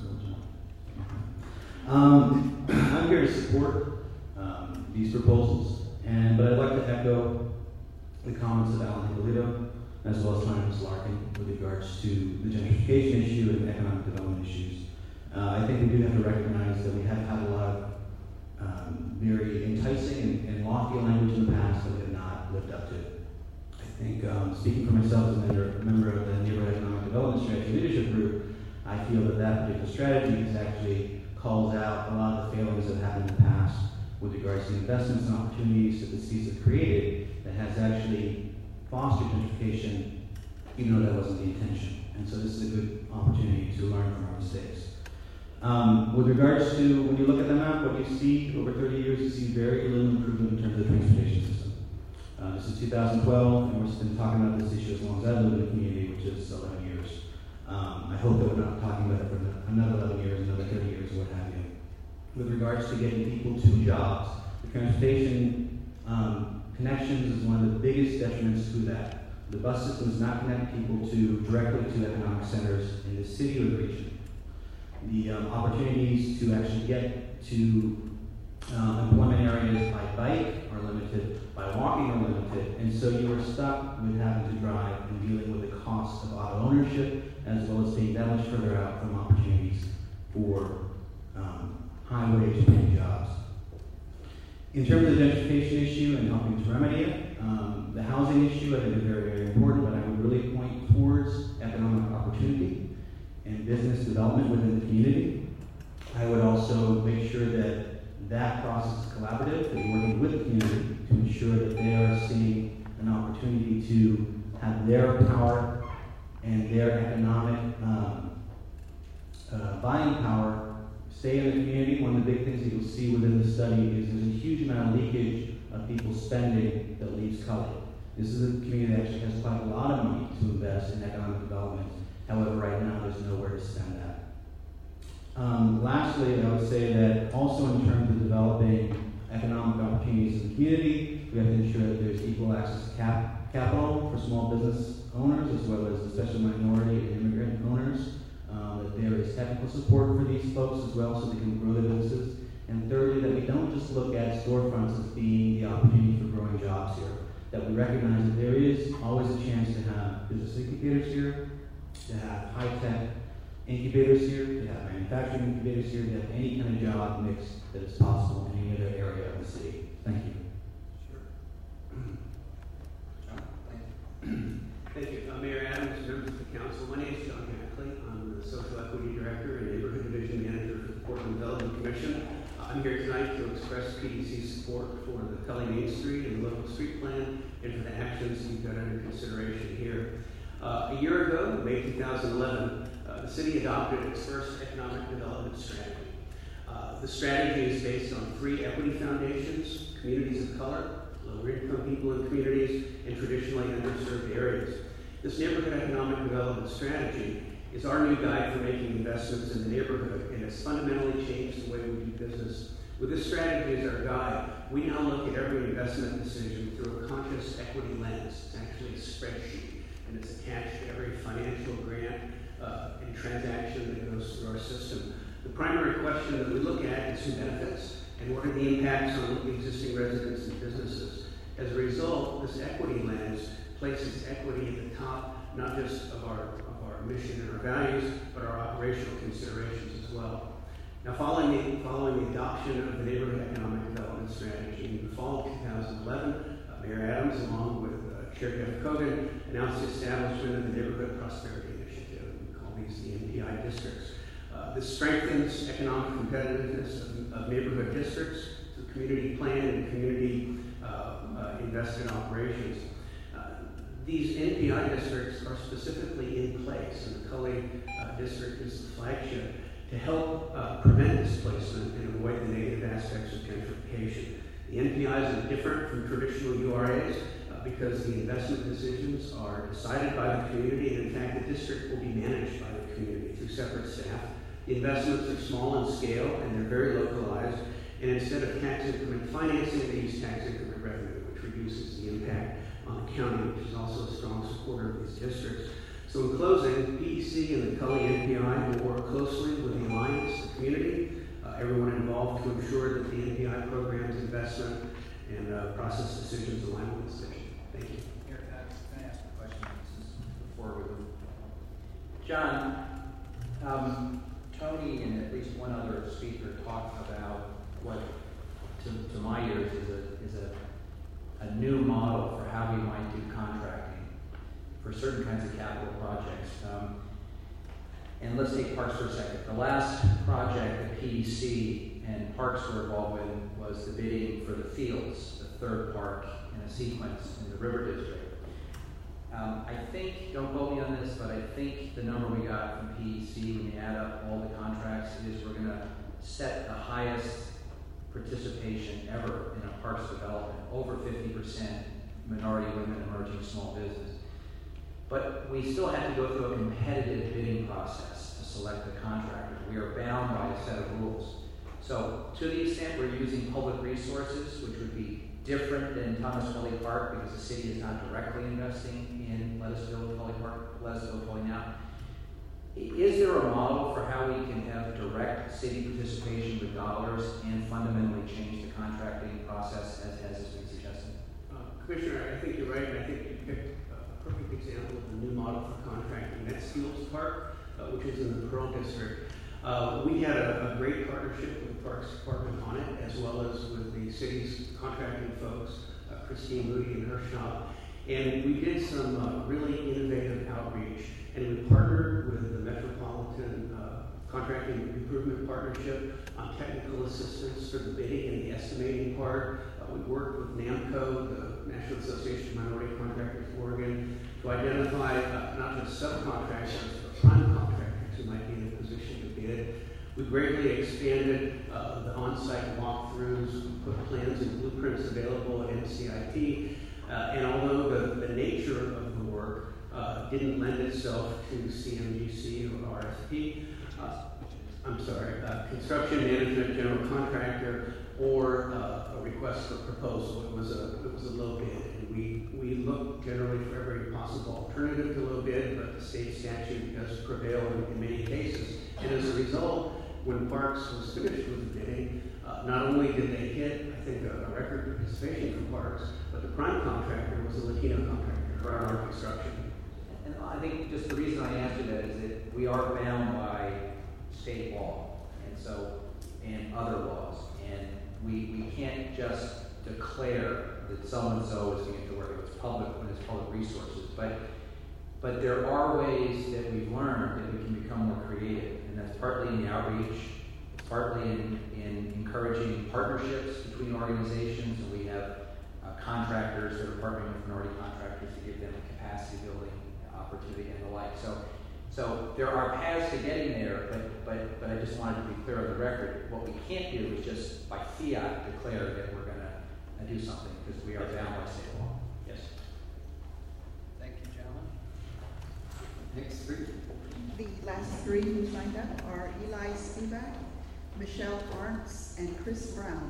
I'm here to support these proposals, but I'd like to echo the comments of Alan Hippolito as well as Thomas Larkin with regards to the gentrification issue and economic development issues. I think we do have to recognize that we have had a lot of very enticing and lofty language in the past that we have not lived up to. I think, speaking for myself as a member of the Neighborhood Economic Development Strategy Leadership Group, I feel that that particular strategy has actually calls out a lot of the failings that have happened in the past with regards to investments and opportunities that the cities have created that has actually fostered gentrification, even though that wasn't the intention. And so this is a good opportunity to learn from our mistakes. With regards to, when you look at the map, what you see over 30 years, you see very little improvement in terms of the transportation system. This is 2012, and we've been talking about this issue as long as I've lived in the community, which is 11 years. I hope that we're not talking about it for another 11 years, another 30 years, or what have you. With regards to getting people to jobs, the transportation connections is one of the biggest detriments to that. The bus system does not connect people directly to economic centers in the city or the region. The opportunities to actually get to employment areas by bike are limited, by walking are limited, and so you are stuck with having to drive and dealing with the cost of auto ownership, as well as being that much further out from opportunities for high-wage paying jobs. In terms of the gentrification issue and helping to remedy it, the housing issue I think is very, very important, but I would really point towards economic opportunity and business development within the community. I would also make sure that that process is collaborative, that you're working with the community to ensure that they are seeing an opportunity to have their power and their economic buying power stay in the community. One of the big things that you'll see within the study is there's a huge amount of leakage of people spending that leaves Cully. This is a community that actually has quite a lot of money to invest in economic development. However, right now there's nowhere to spend that. Lastly, I would say that also in terms of developing economic opportunities in the community, we have to ensure that there's equal access to capital for small business owners as well as especially minority and immigrant owners. That there is technical support for these folks as well so they can grow their businesses. And thirdly, that we don't just look at storefronts as being the opportunity for growing jobs here. That we recognize that there is always a chance to have business incubators here, to have high-tech incubators here, to have manufacturing incubators here, to have any kind of job mix that is possible in any other area of the city. Thank you. Thank you. Mayor Adams, members of the council. My name is John Hackley. I'm the Social Equity Director and Neighborhood Division Manager for the Portland Development Commission. I'm here tonight to express PDC's support for the Cully Main Street and the local street plan and for the actions you've got under consideration here. A year ago, May 2011, the city adopted its first economic development strategy. The strategy is based on 3 equity foundations: communities of color, lower-income people in communities, and traditionally underserved areas. This neighborhood economic development strategy is our new guide for making investments in the neighborhood, and it's fundamentally changed the way we do business. With this strategy as our guide, we now look at every investment decision through a conscious equity lens. It's actually a spreadsheet, and it's attached to every financial grant and transaction that goes through our system. The primary question that we look at is who benefits and what are the impacts on the existing residents and businesses. As a result, this equity lens places equity at the top, not just of our mission and our values, but our operational considerations as well. Now, following the adoption of the Neighborhood Economic Development Strategy in the fall of 2011, Mayor Adams, along with Chair Jeff Kogan, announced the establishment of the Neighborhood Prosperity Initiative. We call these the NPI districts. This strengthens economic competitiveness of neighborhood districts through community plan and community invested operations. These NPI districts are specifically in place, and the Cully district is the flagship to help prevent displacement and avoid the negative aspects of gentrification. The NPIs are different from traditional URAs because the investment decisions are decided by the community, and in fact, the district will be managed by the community through separate staff. The investments are small in scale, and they're very localized, and instead of tax increment financing, they use tax increment revenue, which reduces the impact on the county, which is also a strong supporter of these districts. So in closing, PDC and the Cully NPI will work closely with the Alliance, the community, everyone involved to ensure that the NPI program's investment and process decisions align with this vision. Thank you. Here, can I ask a question before we move? John, Tony and at least one other speaker talked about what, to my ears, is a new model for how we might do contracting for certain kinds of capital projects. And let's take Parks for a second. The last project that PDC and Parks were involved with was the bidding for the Fields, the third park in a sequence in the River District. I think, don't quote me on this, but I think the number we got from PDC when you add up all the contracts is we're going to set the highest participation ever in a parks development, over 50% minority women, emerging small business. But we still have to go through a competitive bidding process to select the contractor. We are bound by a set of rules. So to the extent we're using public resources, which would be different than Thomas Cully Park because the city is not directly investing in Let Us Build Cully Park, Let Us Build Cully Now. Is there a model for how we can have direct city participation with dollars and fundamentally change the contracting process as has been suggested? Commissioner, I think you're right, and I think you picked a perfect example of the new model for contracting. That's Fields Park, which is in the Pearl District. We had a great partnership with the Parks Department on it, as well as with the city's contracting folks, Christine Moody and her shop. And we did some really innovative outreach, and we partnered with the Metropolitan Contracting Improvement Partnership on technical assistance for the bidding and the estimating part. We worked with NAMCO, the National Association of Minority Contractors of Oregon, to identify not just subcontractors, but prime contractors who might be in a position to bid. We greatly expanded the on-site walkthroughs. We put plans and blueprints available at NCIP. And although the nature of the work didn't lend itself to CMGC or RFP, construction management, general contractor, or a request for proposal. It was a low bid, and we looked generally for every possible alternative to low bid, but the state statute does prevail in many cases. And as a result, when Parks was finished with the bidding, not only did they hit, I think, a record participation from Parks, but the prime contractor was a Latino contractor for our construction. And I think just the reason I answered that is that we are bound by state law and other laws, and we can't just declare that so-and-so is going to work if it's public when it's public resources. But there are ways that we've learned that we can become more creative, and that's partly in the outreach, it's partly in encouraging partnerships between organizations, and we have contractors that are partnering with minority contractors to give them capacity building opportunity and the like. So there are paths to getting there, but I just wanted to be clear on the record. What we can't do is just by fiat declare that we're going to do something, because we are bound by state law. Yes. Thank you, gentlemen. Next three. The last three who signed up are Eli Spivak, Michelle Arntz, and Chris Brown.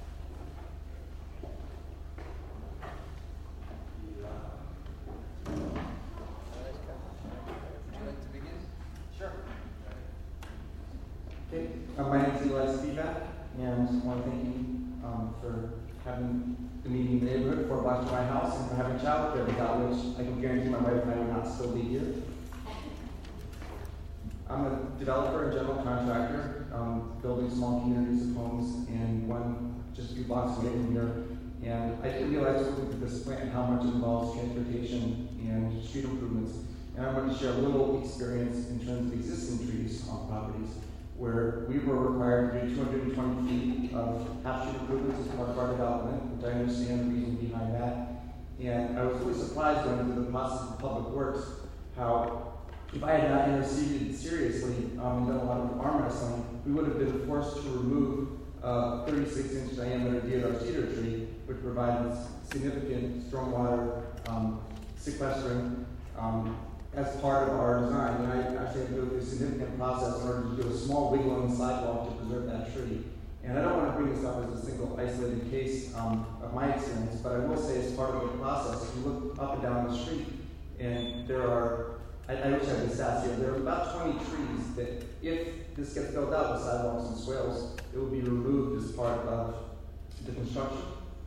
Okay, my name is Eli Spivak, and I want to thank you for having the meeting in the neighborhood 4 blocks from my house, and for having childcare, without which I can guarantee my wife and I would not still be here. I'm a developer and general contractor, building small communities of homes, and one just a few blocks away from here. And I didn't realize working with this plant how much it involves transportation and street improvements. And I want to share a little experience in terms of existing trees on properties, where we were required to do 220 feet of half-street improvements as part of our development, which I understand the reason behind that. And I was really surprised going through the process of public works, how if I had not interceded seriously and done a lot of arm wrestling, we would have been forced to remove a 36-inch diameter deodar cedar tree, which provided significant stormwater sequestering as part of our design. And I actually had to go through a significant process in order to do a small wiggle in the sidewalk to preserve that tree. And I don't want to bring this up as a single isolated case of my experience, but I will say as part of the process, if you look up and down the street, and there are, I wish I had the stats here, there are about 20 trees that if this gets built out with sidewalks and swales, it will be removed as part of the construction.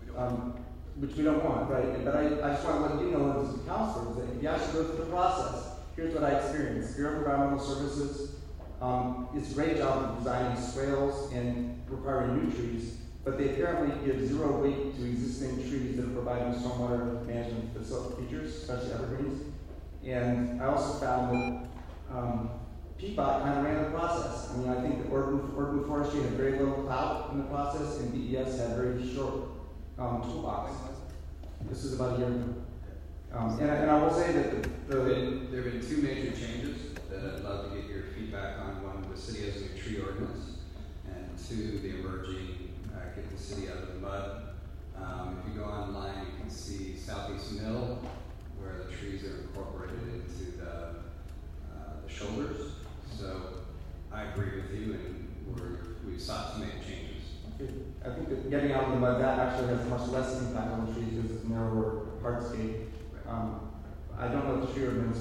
Which we don't want, right? But I just want to let you know as counselors that if you actually go through the process, here's what I experienced. Bureau of Environmental Services is a great job of designing swales and requiring new trees, but they apparently give zero weight to existing trees that are providing stormwater management features, especially evergreens. And I also found that PFOT kind of ran the process. I mean, I think that urban forestry had very little clout in the process, and BES had very short toolbox. This is about a year ago. And I will say that there have been two major changes that I'd love to get your feedback on. One, the city has a new tree ordinance, and two, the emerging get the city out of the mud. If you go online, you can see Southeast Mill, where the trees are incorporated into the shoulders. So I agree with you, and we've sought to make changes. I think that getting out of the mud, that actually has much less impact on the trees because it's narrower hardscape. I don't know if the tree ordinance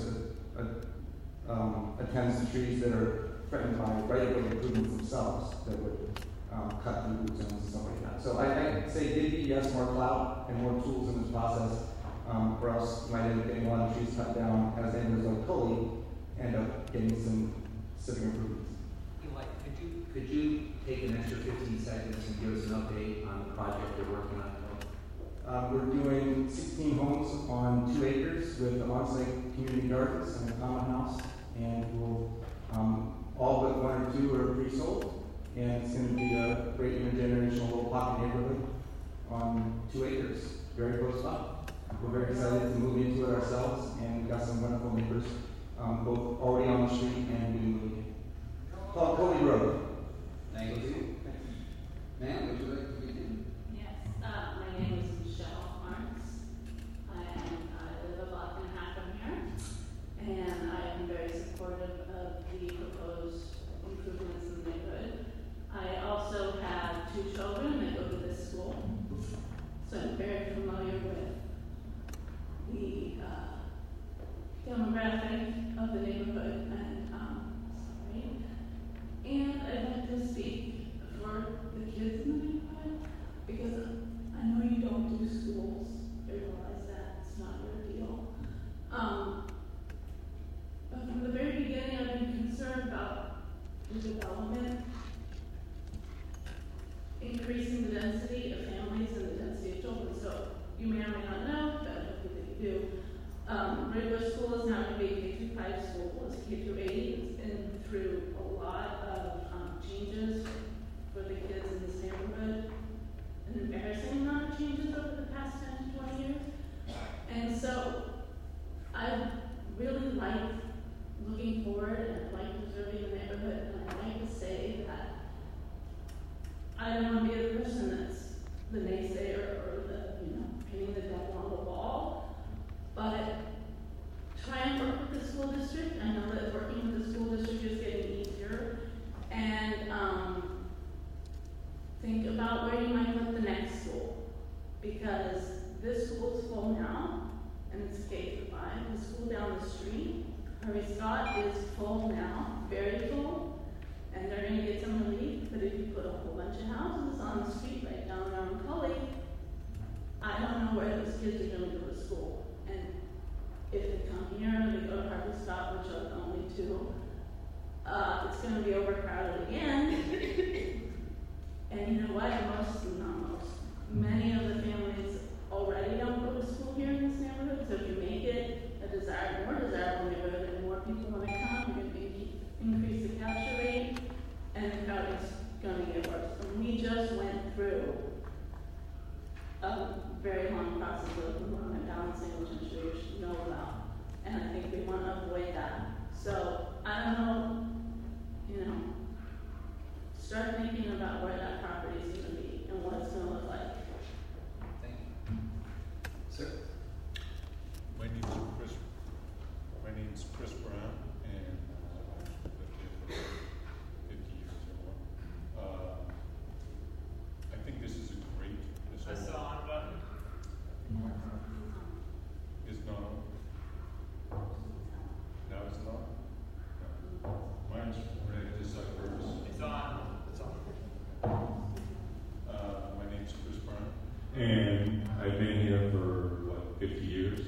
attends to trees that are threatened by right-of-way improvements themselves that would cut through root zones and stuff like that. So I say give BES more clout and more tools in this process, or else you might end up getting a lot of trees cut down as neighbors like Tully end up getting some civic improvements. Could you take an extra 15 seconds and give us an update on the project you're working on? We're doing 16 homes on 2 acres with on-site community gardens and a common house, and we'll all but 1 or 2 are pre-sold, and it's going to be a great intergenerational little pocket neighborhood on 2 acres, very close by. We're very excited to move into it ourselves, and we've got some wonderful neighbors, both already on the street and being moved in. Called Coley Road. Thank you. Ma'am, would you like to begin? Yes, my name is Michelle Arntz. I live a block and a half from here, and I am very supportive of the proposed improvements in the neighborhood. development, increasing the density of families and the density of children. So you may or may not know, but hopefully you do. Regular school is now going to be K-5 school. It's K-8. It's been through a lot of changes for the kids in this neighborhood. An embarrassing amount of changes over the past 10 to 20 years. And so I really like looking forward and I like preserving the neighborhood, and I like to say that I don't want to be the person that's the naysayer or the, painting the devil on the wall, but try and work with the school district. I know that working with the school district is getting easier, and think about where you might put the next school, because this school is full now, and it's K-5. The school down the street, Harvey Scott, is full now, very full, and they're going to get some relief. But if you put a whole bunch of houses on the street right down there on Cully, I don't know where those kids are going to go to school. And if they come here and they go to Harvey Scott, which are the only two, it's going to be overcrowded again. And you know what? Many of the families already don't go to school here in this neighborhood. So if you make it a more desirable neighborhood, and more people want to come, you're going to increase the capture rate, and the crowd is going to get worse. And we just went through a very long process of enrollment down in Sandwich, I'm sure you know about. And I think we want to avoid that. So I don't know, start thinking about where that property is going to be and what it's going to look like. Thank you. Sir? My name's Chris Brown, and I've lived here for 50 years or more. I think this is a great. That's the on button. It's not on. Now it's not. No. Mine's red. This is like first. It's on. It's on. My name's Chris Brown, and I've been here for 50 years.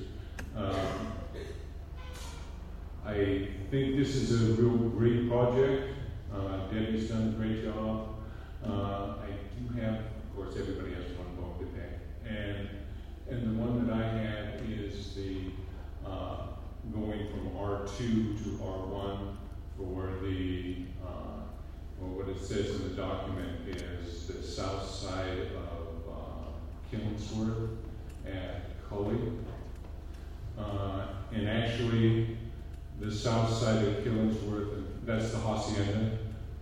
I think this is a real great project. Debbie's done a great job. I do have, of course, everybody has one vote today, and the one that I had is the going from R2 to R1 for the what it says in the document is the south side of Killingsworth at Cully. And actually, the south side of Killingsworth, that's the hacienda,